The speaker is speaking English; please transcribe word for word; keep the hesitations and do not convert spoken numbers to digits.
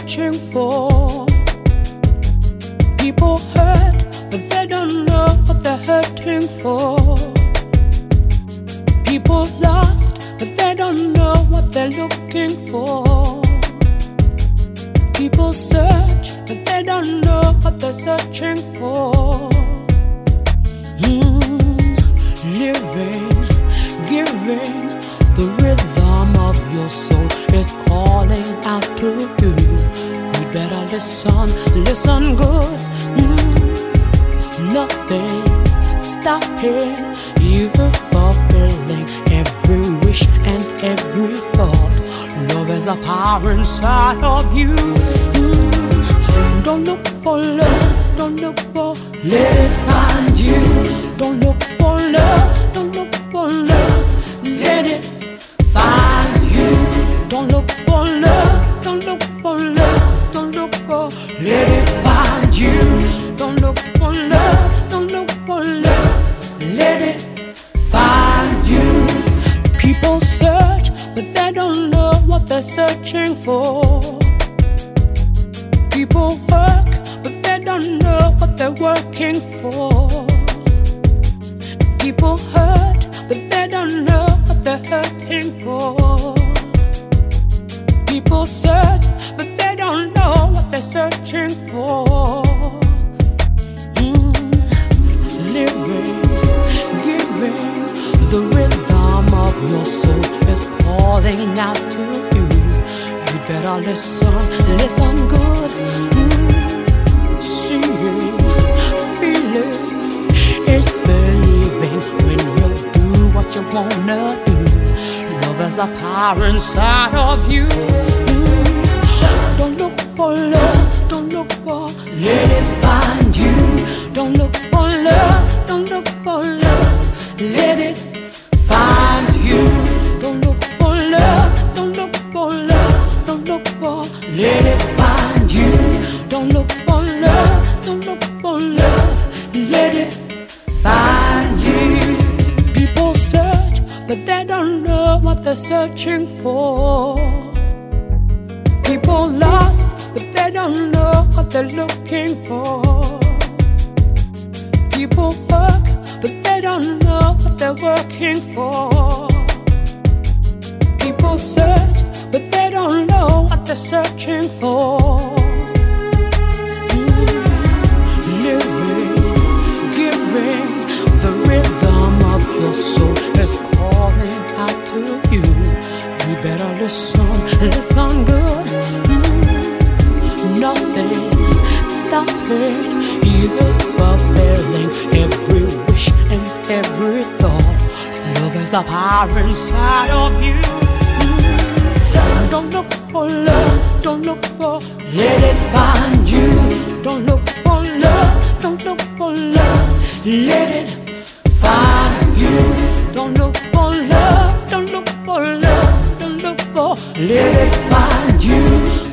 searching for. People hurt, but they don't know what they're hurting for. People lost, but they don't know what they're looking for. People search, but they don't know what they're searching for. Mm, living, giving, the rhythm of your soul is calling out to you. You better listen, listen good. Mm, nothing stopping you fulfilling every wish and every thought. Love is a power inside of you. Mm, don't look for love, don't look for, let it find you. Don't look for love, don't look for love, let it find you. Don't look for love, don't look for love, don't look for, let it find you. Don't look for love, don't look for love, let it find you. People search, but they don't know what they're searching for. People work, but they don't know what they're working for. People hurt, but they don't know what they're hurting for. People search, but they don't know what they're searching for. Mm, living, giving, the rhythm of your soul is calling out to you. You better listen, listen good. Mm, seeing, feeling is believing when you do what you wanna do. Love is a power inside of you. Mm, don't look for love, don't look for, let it find you. Don't look for love, don't look for love, let it find you. Don't look for love, don't look for love, don't look for, let it find you. Don't look for love, don't look for love, let it find you. People search, but they don't know what they're searching for. People lost, but they don't know what they're looking for. People work, but they don't know what they're working for. People search, but they don't know what they're searching for. Mm, living, giving, the rhythm of your soul is calling out to you. You better listen, listen good. Mm, nothing stopping you fulfilling every wish and every thought. Love is the power inside of you. Mm, don't look for love, don't look for, let it find you. Don't look for love, don't look for love, let it find you. Don't look for love, don't look for love, don't look for, let it find you.